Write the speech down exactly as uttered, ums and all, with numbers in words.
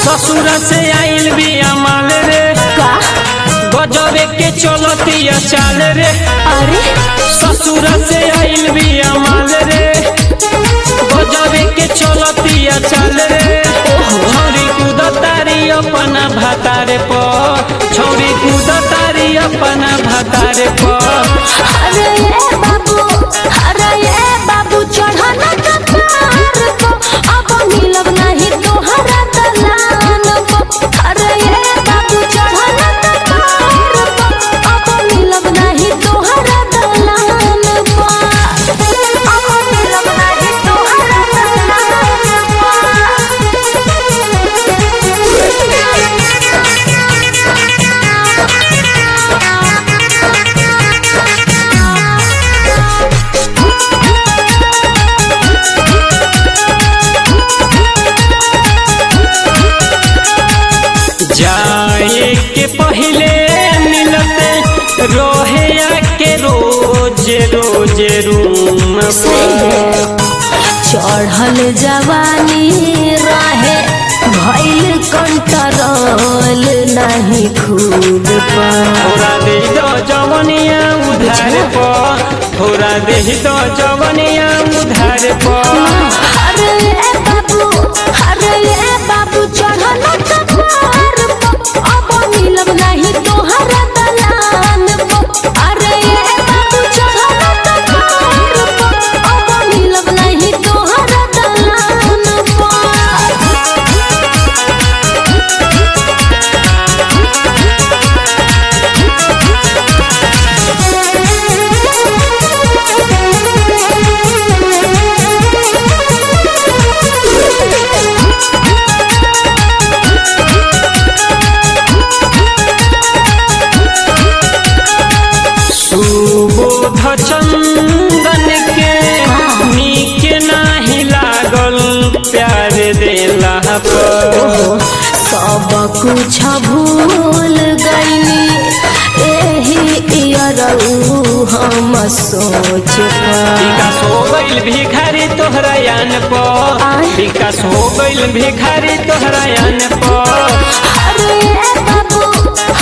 ससुर से आइल बिया माल रे का गजबे के चलतिया चाल रे। अरे ससुर से आइल बिया माल रे गजबे के चलतिया चाल रे। छौरी कूद तारी अपना भातारे पर, छौरी कूद तारी अपना भातारे पर। अरे ये बाबू अरे ये बाबू चढ़ना कपार को अब मिलब नहीं तोहरा दलान को। अरे ये बाबू चढ़ना कपार को अब मिलब नहीं तोहरा दलान को। अब मिलब नहीं तोहरा दलान को। जाए के पहले मिलते रोहे के रोज रोज रूम पर। चढ़ल जवानी रहे भइल कंट्रोल नहीं खुद पर। थोड़ा दे दो जवनिया उधार पर, थोड़ा दे दो जवनिया उधार पर। अरे ये बाबू अरे ये बाबू चढ़ल कपार पर अब मिलब नहीं तोहरा दलान पर। अरे ये बाबू चढ़ल कपार पर अब मिलब नहीं तोहरा दलान पर। सुबोध चंदन के नीक नाही लागल प्यार देला पर। सब कुछ भूल गईनी एही इयरऊ हम सोच पर। विकास हो गइल भिखारी तोहरा यान पर, विकास हो गइल भिखारी तोहरा यान पर। अरे ये बाबू